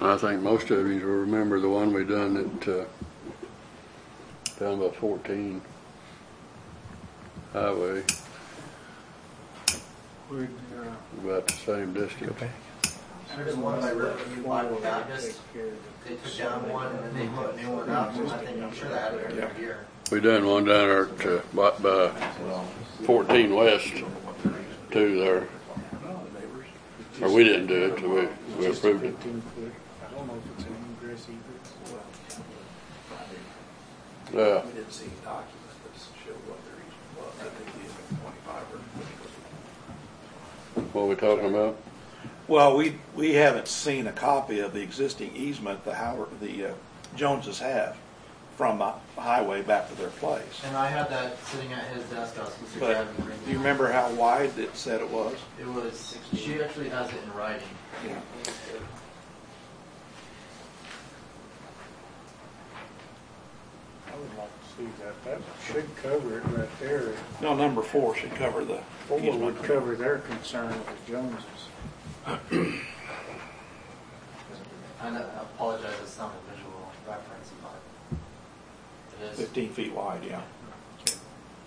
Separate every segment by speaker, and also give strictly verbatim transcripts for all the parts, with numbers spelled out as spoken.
Speaker 1: I think most of you will remember the one we done at, uh, down by fourteen highway,
Speaker 2: Would, uh,
Speaker 1: about the same distance.
Speaker 3: Okay.
Speaker 4: There's one by Riverview Bible Baptist. They took down one and then they put a new one up. So I think I'm sure they have it every year.
Speaker 1: We done one down there at, uh, by, by fourteen West, too, there. Or we didn't do it, so we, we approved it.
Speaker 2: fifteen foot. I don't know if it's an ingress either.
Speaker 1: Yeah.
Speaker 5: We didn't see any documents that showed what their easement was. I think the easement twenty-five or.
Speaker 1: What are we talking about?
Speaker 5: Well, we, we haven't seen a copy of the existing easement the Howard, the uh, Joneses have from the highway back to their place.
Speaker 4: And I had that sitting at his desk. I was supposed to
Speaker 5: But
Speaker 4: grab and bring
Speaker 5: do you remember how wide it said it was?
Speaker 4: It was, she actually has it in writing.
Speaker 5: Yeah.
Speaker 2: I would like to see that. That should cover it right there.
Speaker 5: No, number four should cover the
Speaker 2: Four
Speaker 5: easement.
Speaker 2: would cover their concern with the Joneses.
Speaker 4: And I apologize, it's not a visual reference, but it is.
Speaker 5: Fifteen feet wide, yeah.
Speaker 6: Is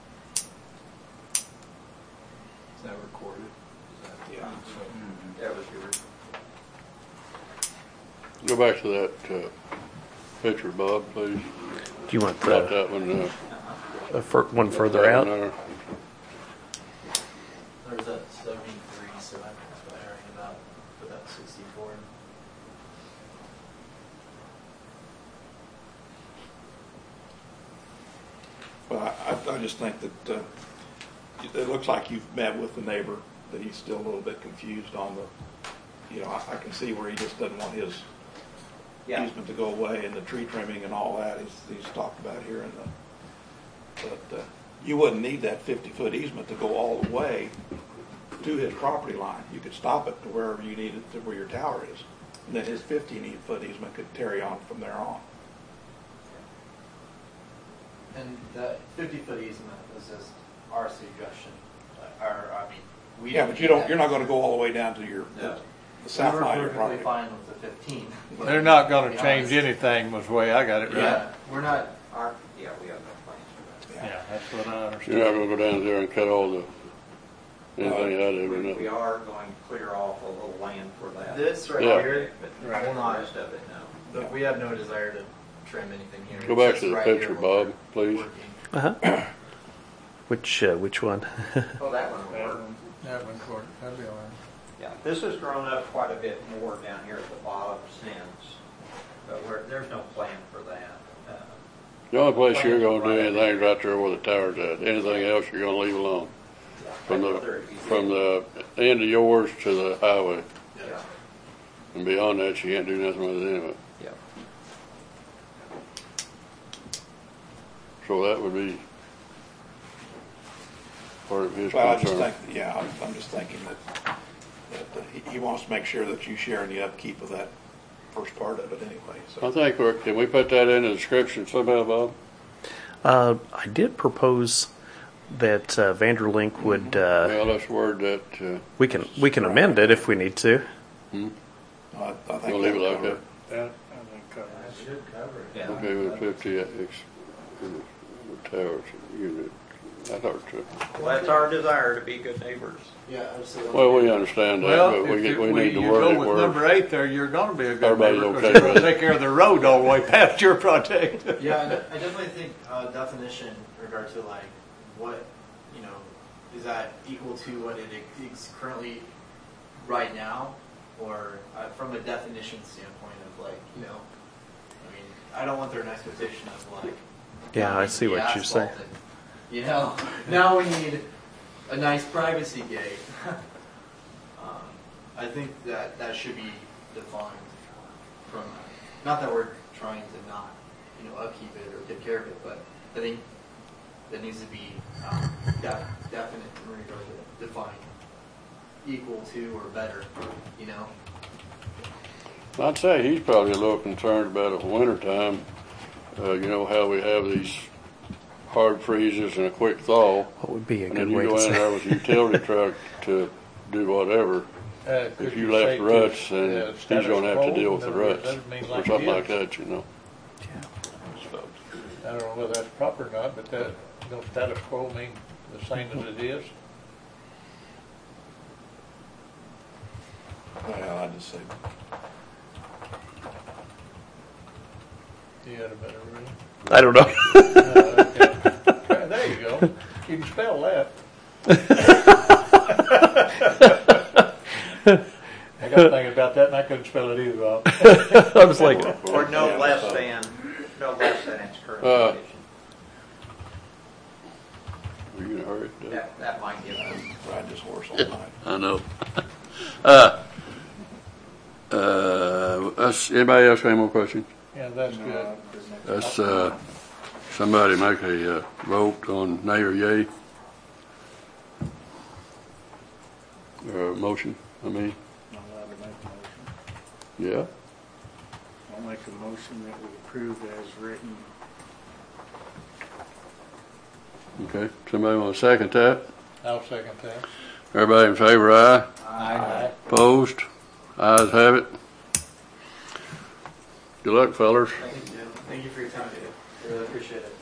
Speaker 6: that recorded? Is that,
Speaker 5: Yeah.
Speaker 6: so,
Speaker 4: That was yours.
Speaker 1: Go back to that, uh, picture, Bob, please.
Speaker 3: Do you want
Speaker 1: Got
Speaker 3: the,
Speaker 1: that one, uh.
Speaker 3: the fir- one further
Speaker 1: that
Speaker 3: out?
Speaker 1: one there.
Speaker 4: There's that seventy-three, so I'm inspiring about, put that sixty-four.
Speaker 5: Well, I, I just think that uh, it looks like you've met with the neighbor, that he's still a little bit confused on the, you know, I, I can see where he just doesn't want his
Speaker 4: Yeah.
Speaker 5: easement to go away and the tree trimming and all that he's, he's talked about here in the, but uh, you wouldn't need that fifty-foot easement to go all the way to his property line. You could stop it to wherever you need it, to where your tower is. And then his fifteen-foot easement could carry on from there on.
Speaker 4: And that fifty-foot easement was just our suggestion. Our, I mean, we.
Speaker 5: Yeah, but you don't, you're not gonna go all the way down to your,
Speaker 4: No.
Speaker 5: the south
Speaker 4: We were
Speaker 5: line of your
Speaker 4: perfectly
Speaker 5: property.
Speaker 4: fine with the fifteen.
Speaker 7: They're not
Speaker 4: To
Speaker 7: gonna
Speaker 4: be
Speaker 7: change
Speaker 4: honest.
Speaker 7: anything, was the way I got it right.
Speaker 4: Yeah, we're not, our, yeah, we have no plans for that.
Speaker 7: Yeah, that's what I
Speaker 1: You're
Speaker 7: understood.
Speaker 1: not gonna go down there and cut all the, anything out of it, or
Speaker 8: We, we
Speaker 1: nothing.
Speaker 8: are going to clear off a little land for that.
Speaker 4: This right
Speaker 1: Yeah.
Speaker 4: here,
Speaker 8: But
Speaker 4: Right.
Speaker 8: the rest of it, no.
Speaker 4: but we have no desire to trim anything here.
Speaker 1: Go
Speaker 4: It's
Speaker 1: back
Speaker 4: just
Speaker 1: to the
Speaker 4: right
Speaker 1: picture,
Speaker 4: here where
Speaker 1: Bob,
Speaker 4: we're
Speaker 1: please.
Speaker 4: working.
Speaker 3: Uh-huh. Which, uh, which one?
Speaker 8: Oh, that one will
Speaker 2: That
Speaker 8: work.
Speaker 2: one.
Speaker 7: That one, Court, that'd be all right.
Speaker 8: Yeah, this has grown up quite a bit more down here at the bottom since, but we're, there's no plan for that. Uh,
Speaker 1: The only place you're gonna do anything is right there where the tower's at. Anything else you're gonna leave alone.
Speaker 8: yeah,
Speaker 1: From
Speaker 8: right
Speaker 1: the,
Speaker 8: there, if you
Speaker 1: from
Speaker 8: did.
Speaker 1: the end of yours to the highway.
Speaker 8: Yeah,
Speaker 1: And beyond that, you can't do nothing with it anyway.
Speaker 8: yeah.
Speaker 1: So that would be part of his
Speaker 5: Well, I just
Speaker 1: concern.
Speaker 5: think, yeah, I'm, I'm just thinking that, that he, he wants to make sure that you share in the upkeep of that first part of it anyway,
Speaker 1: I
Speaker 5: so.
Speaker 1: think, we're can we put that in the description somehow, Bob?
Speaker 3: Uh, I did propose that uh, Vanderlink would, uh,
Speaker 1: Well, let's word that, uh,
Speaker 3: we can, we can amend it if we need to.
Speaker 1: hmm?
Speaker 5: I, I think
Speaker 1: We'll leave it
Speaker 5: that would
Speaker 1: like
Speaker 5: cover
Speaker 1: that.
Speaker 5: it.
Speaker 2: That, I think, covers
Speaker 4: That
Speaker 2: it.
Speaker 4: should cover it.
Speaker 8: Yeah.
Speaker 1: Okay, with fifty ex, the towers unit. I thought so.
Speaker 8: Well, that's our desire to be good neighbors.
Speaker 4: Yeah, absolutely.
Speaker 1: Well, we understand that,
Speaker 7: Well,
Speaker 1: but we
Speaker 7: if
Speaker 1: get,
Speaker 7: you,
Speaker 1: we
Speaker 7: we,
Speaker 1: need to
Speaker 7: you
Speaker 1: word
Speaker 7: go
Speaker 1: it
Speaker 7: with
Speaker 1: where.
Speaker 7: number eight there, you're gonna be a good
Speaker 1: Everybody's
Speaker 7: neighbor, 'cause
Speaker 1: okay
Speaker 7: you're gonna
Speaker 1: with it.
Speaker 7: take care of the road all the way past your project.
Speaker 4: Yeah, and I definitely think uh, definition in regard to like what, you know, is that equal to what it is currently right now, or uh, from a definition standpoint of like, you know, I mean, I don't want there an expectation of like.
Speaker 3: Yeah,
Speaker 4: now
Speaker 3: I
Speaker 4: we
Speaker 3: see
Speaker 4: need
Speaker 3: what you're saying.
Speaker 4: asphalt and, you know, now we need a nice privacy gate. um, I think that that should be defined from, not that we're trying to not, you know, upkeep it or take care of it, but I think that needs to be um, def- definite in regard to defined, equal to or better, you know.
Speaker 1: I'd say he's probably a little concerned about it in wintertime. Uh, you know how we have these hard freezes and a quick thaw.
Speaker 3: What would be a
Speaker 1: And
Speaker 3: good
Speaker 1: then
Speaker 3: way
Speaker 1: you
Speaker 3: to
Speaker 1: go in there
Speaker 3: say?
Speaker 1: with a utility truck to do whatever.
Speaker 7: Uh, could
Speaker 1: if you
Speaker 7: say
Speaker 1: left
Speaker 7: to-
Speaker 1: ruts, then
Speaker 7: yeah,
Speaker 1: he's
Speaker 7: status
Speaker 1: gonna have to
Speaker 7: quo,
Speaker 1: deal with the
Speaker 7: in other words,
Speaker 1: ruts,
Speaker 7: doesn't mean
Speaker 1: or
Speaker 7: like
Speaker 1: something
Speaker 7: it
Speaker 1: like
Speaker 7: is.
Speaker 1: that, you know.
Speaker 7: I don't know whether that's proper or not, but that, don't status quo mean the same as it is?
Speaker 5: Well, I just say,
Speaker 7: You had a better rule.
Speaker 3: I don't know.
Speaker 7: Uh, okay. There you go. You can spell that. I got thinking about that and I couldn't spell it either, Bob.
Speaker 3: I was like,
Speaker 8: Or no less than, no less than its current
Speaker 1: Uh,
Speaker 8: condition.
Speaker 1: Are you in a hurry? Doug?
Speaker 8: That, that might give us.
Speaker 5: ride this horse all night.
Speaker 1: I know. uh, uh, us, anybody else got any more questions?
Speaker 7: Yeah, that's good.
Speaker 1: Let's, uh, somebody make a, uh, vote on nay or yay. Or a motion, I mean,
Speaker 2: I'm allowed to make a motion.
Speaker 1: yeah.
Speaker 2: I'll make a motion that we approve as written.
Speaker 1: Okay, somebody want to second that?
Speaker 7: I'll second that.
Speaker 1: Everybody in favor, aye?
Speaker 7: Aye.
Speaker 1: Opposed? Ayes have it. Good luck, fellers.
Speaker 4: Thank you, Jim. Thank you for your time, Dave. I really appreciate it.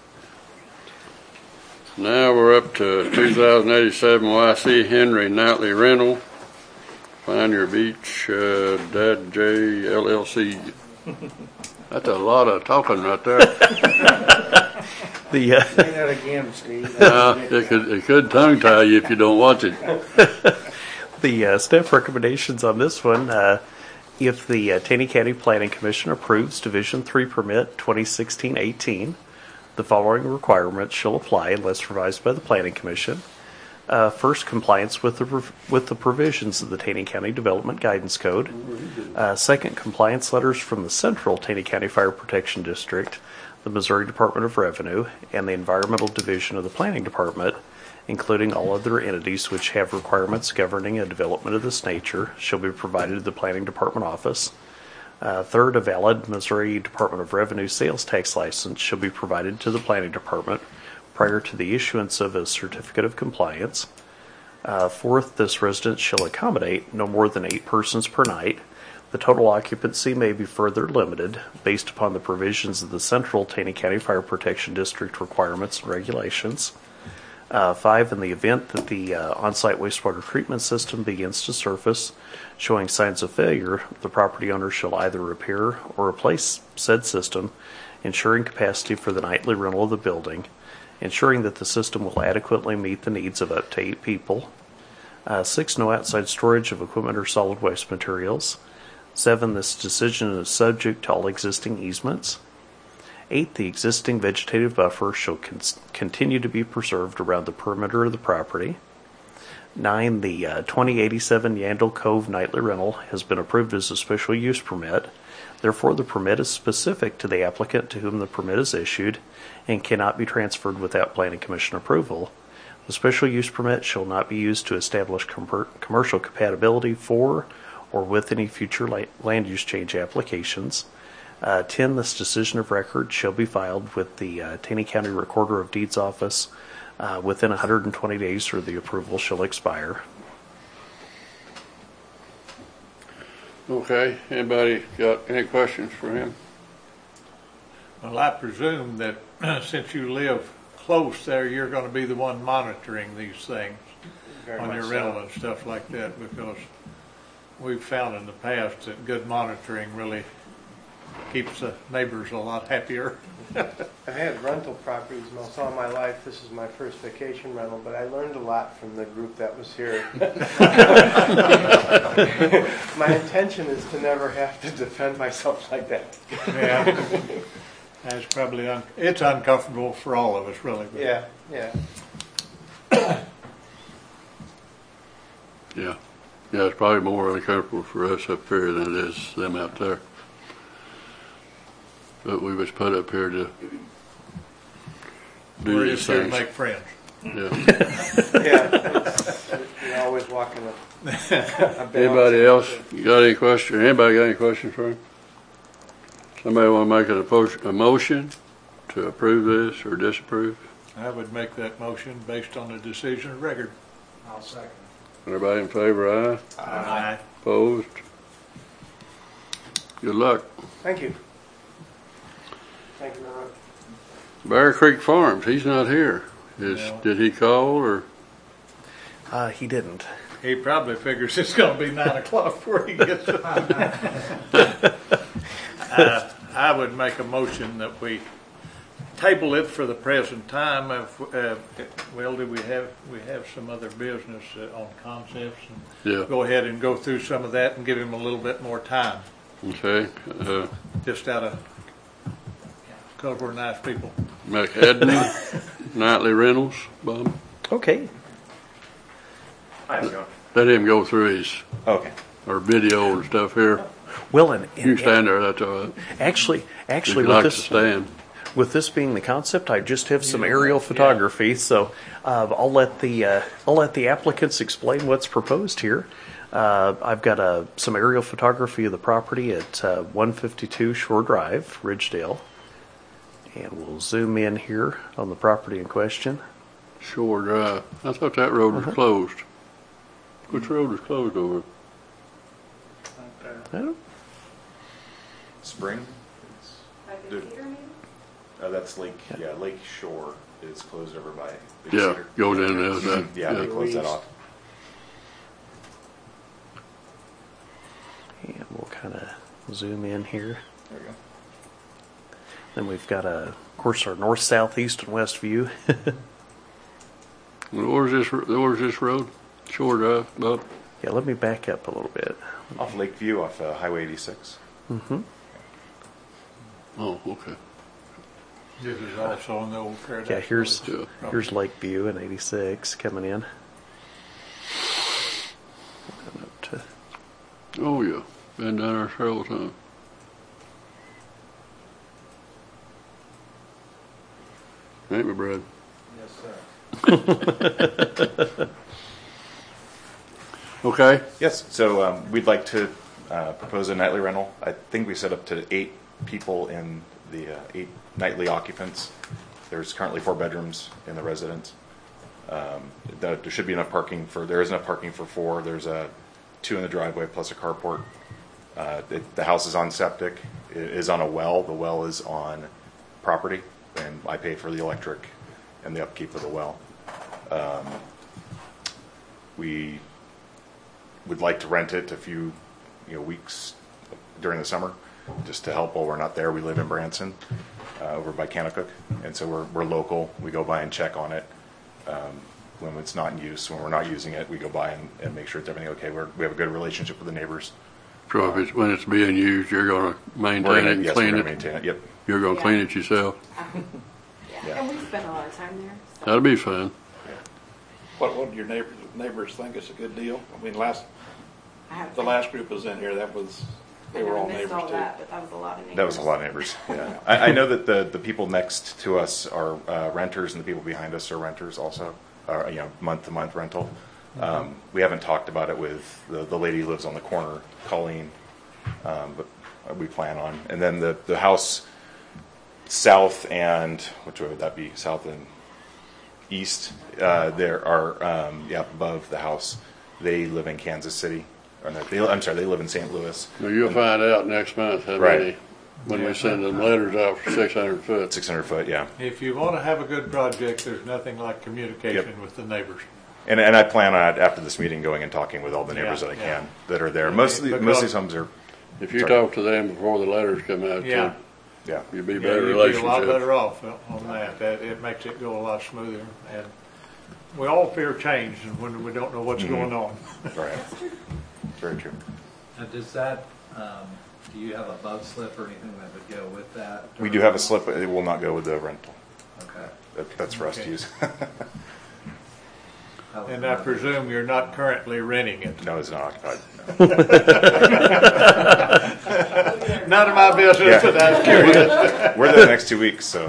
Speaker 1: Now we're up to two thousand eighty-seven Y C Henry Nightly Rental. Find Your Beach, uh, Dad J L L C. That's a lot of talking right there.
Speaker 3: the, uh,
Speaker 2: Say that again, Steve.
Speaker 1: Uh, it could, it could tongue tie you if you don't watch it.
Speaker 3: the uh, staff recommendations on this one, uh, if the uh, Taney County Planning Commission approves Division three permit twenty sixteen eighteen, the following requirements shall apply unless revised by the Planning Commission. Uh, first, compliance with the with the provisions of the Taney County Development Guidance Code. Uh, second, compliance letters from the Central Taney County Fire Protection District, the Missouri Department of Revenue, and the Environmental Division of the Planning Department, including all other entities which have requirements governing a development of this nature, shall be provided to the Planning Department office. Uh, third, a valid Missouri Department of Revenue sales tax license shall be provided to the Planning Department prior to the issuance of a certificate of compliance. Uh, fourth, this residence shall accommodate no more than eight persons per night. The total occupancy may be further limited based upon the provisions of the Central Taney County Fire Protection District requirements and regulations. Uh, five, in the event that the uh, on-site wastewater treatment system begins to surface showing signs of failure, the property owner shall either repair or replace said system, ensuring capacity for the nightly rental of the building, ensuring that the system will adequately meet the needs of up to eight people. Uh, six, no outside storage of equipment or solid waste materials. Seven, this decision is subject to all existing easements. Eight, the existing vegetative buffer shall con- continue to be preserved around the perimeter of the property. Nine, the uh, twenty eighty-seven Yandle Cove nightly rental has been approved as a special use permit. Therefore, the permit is specific to the applicant to whom the permit is issued and cannot be transferred without Planning Commission approval. The special use permit shall not be used to establish com- commercial compatibility for or with any future la- land use change applications. Uh, ten, this decision of record shall be filed with the uh, Taney County Recorder of Deeds office uh, within one hundred twenty days or the approval shall expire.
Speaker 1: Okay, anybody got any questions for him?
Speaker 7: Well, I presume that since you live close there, you're going to be the one monitoring these things
Speaker 2: Very
Speaker 7: on
Speaker 2: much
Speaker 7: your
Speaker 2: so.
Speaker 7: rental and stuff like that, because we've found in the past that good monitoring really keeps the neighbors a lot happier.
Speaker 9: I've had rental properties most all my life. This is my first vacation rental, but I learned a lot from the group that was here. My intention is to never have to defend myself like that.
Speaker 7: Yeah, that's probably un- it's uncomfortable for all of us, really. But
Speaker 9: Yeah, yeah.
Speaker 1: Yeah. Yeah, it's probably more uncomfortable for us up here than it is them out there. But we was put up here to do
Speaker 7: we're
Speaker 1: these
Speaker 7: just here to
Speaker 1: things.
Speaker 7: make friends.
Speaker 1: Yeah.
Speaker 9: Yeah, it's, you're always walking a, a balance.
Speaker 1: Anybody else got any question? Anybody got any questions for him? Somebody want to make an approach, a motion to approve this or disapprove?
Speaker 7: I would make that motion based on the decision of record.
Speaker 6: I'll second.
Speaker 1: Everybody in favor, aye?
Speaker 7: Aye.
Speaker 1: Opposed? Good luck.
Speaker 9: Thank you. Thank you very much.
Speaker 1: Bear Creek Farms, he's not here. Is,
Speaker 7: No.
Speaker 1: did he call or?
Speaker 3: Uh, he didn't.
Speaker 7: He probably figures it's gonna be nine o'clock before he gets it. Uh, I would make a motion that we table it for the present time. If, uh, well, do we have, we have some other business uh, on concepts? And
Speaker 1: Yeah.
Speaker 7: go ahead and go through some of that and give him a little bit more time,
Speaker 1: Okay. Uh,
Speaker 7: just out of, because we're nice people.
Speaker 1: McEdney, Nightly Rentals, Bob.
Speaker 3: Okay.
Speaker 10: Hi, John.
Speaker 1: Let him go through his,
Speaker 10: Okay.
Speaker 1: our video and stuff here.
Speaker 3: Well, and,
Speaker 1: You
Speaker 3: and
Speaker 1: can stand there, that's all right.
Speaker 3: actually,
Speaker 1: If
Speaker 3: actually,
Speaker 1: you'd
Speaker 3: with
Speaker 1: like to
Speaker 3: this,
Speaker 1: stand.
Speaker 3: with this being the concept, I just have some aerial photography, so uh, I'll let the uh, I'll let the applicants explain what's proposed here. Uh, I've got uh, some aerial photography of the property at uh, one fifty-two Shore Drive, Ridgedale, and we'll zoom in here on the property in question.
Speaker 1: Shore Drive. I thought that road was closed. Which road is closed over?
Speaker 3: I don't-
Speaker 10: Spring?
Speaker 11: Like
Speaker 10: Dude.
Speaker 11: a theater maybe?
Speaker 10: Uh, that's Lake, yeah, Lake Shore is closed over by Big
Speaker 1: Yeah,
Speaker 10: Cedar.
Speaker 1: goes in the other side.
Speaker 10: Yeah, they closed that off.
Speaker 3: And we'll kind of zoom in here.
Speaker 10: There we go.
Speaker 3: Then we've got, a, of course, our north, south, east, and west view.
Speaker 1: Where's this, where's this road? Shore Drive, Bob?
Speaker 3: Yeah, let me back up a little bit.
Speaker 10: Off Lakeview, off uh, Highway eighty-six.
Speaker 3: Mm-hmm.
Speaker 1: Oh, okay.
Speaker 7: This is also on the old Paradise.
Speaker 3: Yeah, here's
Speaker 7: Village.
Speaker 3: here's Lakeview in eighty-six coming in. And up to,
Speaker 1: Oh, yeah. Been down there several times. Ain't we, Brad?
Speaker 6: Yes, sir.
Speaker 1: Okay.
Speaker 10: Yes, so um, we'd like to uh, propose a nightly rental. I think we set up to eight people in the uh, eight nightly occupants. There's currently four bedrooms in the residence. Um, there there should be enough parking for, there is enough parking for four. There's a two in the driveway plus a carport. Uh, the, the house is on septic, it is on a well. The well is on property, and I pay for the electric and the upkeep of the well. Um, we would like to rent it a few, you know, weeks during the summer, just to help while we're not there. We live in Branson, uh, over by Kanakuk, and so we're we're local. We go by and check on it um, when it's not in use. When we're not using it, we go by and, and make sure it's everything okay. We're, we have a good relationship with the neighbors.
Speaker 1: So if it's, when it's being used, you're gonna
Speaker 10: We're
Speaker 1: maintain
Speaker 10: gonna,
Speaker 1: it and
Speaker 10: yes, we're
Speaker 1: clean
Speaker 10: gonna
Speaker 1: it?
Speaker 10: maintain it. Yep.
Speaker 1: You're gonna
Speaker 11: Yeah.
Speaker 1: clean it yourself?
Speaker 11: Yeah,
Speaker 10: Yeah.
Speaker 11: and we spend a lot of time there. So.
Speaker 1: That'll be fun.
Speaker 5: What, what do your neighbors, neighbors think is a good deal? I mean, last,
Speaker 11: I have
Speaker 5: the last group was in here, that was, they were all
Speaker 11: missed
Speaker 5: neighbors
Speaker 11: all
Speaker 5: too.
Speaker 11: that, but that was a lot of neighbors.
Speaker 10: That was a lot of neighbors. Yeah. I, I know that the, the people next to us are uh, renters, and the people behind us are renters also, or, you know, month to month rental. Um, we haven't talked about it with the, the lady who lives on the corner, Colleen, um, but we plan on. And then the, the house south and, which way would that be? South and east, uh, there are, um, yeah, above the house. They live in Kansas City. Or no, they, I'm sorry, they live in Saint Louis.
Speaker 1: Now, you'll find out next month how
Speaker 10: Right.
Speaker 1: many, when we send them letters out for six hundred foot.
Speaker 10: six hundred foot, yeah.
Speaker 7: If you want to have a good project, there's nothing like communication
Speaker 10: Yep.
Speaker 7: with the neighbors.
Speaker 10: And, and I plan on, after this meeting, going and talking with all the neighbors
Speaker 7: Yeah,
Speaker 10: that I
Speaker 7: yeah.
Speaker 10: can that are there. Most of the,
Speaker 7: Because-
Speaker 10: most of these homes are,
Speaker 1: If you
Speaker 10: Sorry.
Speaker 1: talk to them before the letters come out,
Speaker 7: Yeah.
Speaker 1: too,
Speaker 10: yeah.
Speaker 1: you'll be
Speaker 7: Yeah,
Speaker 1: better
Speaker 7: you'd be a lot
Speaker 1: relationship.
Speaker 7: better off on that. That. It makes it go a lot smoother. And we all fear change when we don't know what's
Speaker 10: Mm-hmm.
Speaker 7: going on.
Speaker 10: Right. Very true.
Speaker 6: Now, does that, um, do you have a bug slip or anything that would go with that?
Speaker 10: We do have a slip, but it will not go with the rental.
Speaker 6: Okay.
Speaker 10: That, that's for us to
Speaker 7: Okay.
Speaker 10: use.
Speaker 6: That was
Speaker 7: And I
Speaker 6: another-
Speaker 7: presume you're not currently renting it.
Speaker 10: No, it's not occupied. No.
Speaker 7: None of my business,
Speaker 10: Yeah.
Speaker 7: but I was curious.
Speaker 10: We're there the next two weeks, so.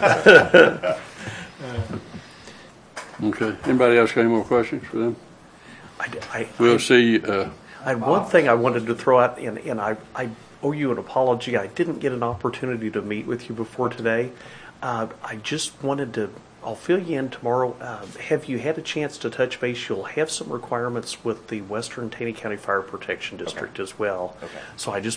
Speaker 1: Okay, anybody else got any more questions for them?
Speaker 3: I, I,
Speaker 1: We'll see, uh,
Speaker 3: I had one thing I wanted to throw out, and, and I, I owe you an apology. I didn't get an opportunity to meet with you before today. Uh, I just wanted to I'll fill you in tomorrow. Uh, have you had a chance to touch base? You'll have some requirements with the Western Taney County Fire Protection District as well.
Speaker 10: Okay.
Speaker 3: So I just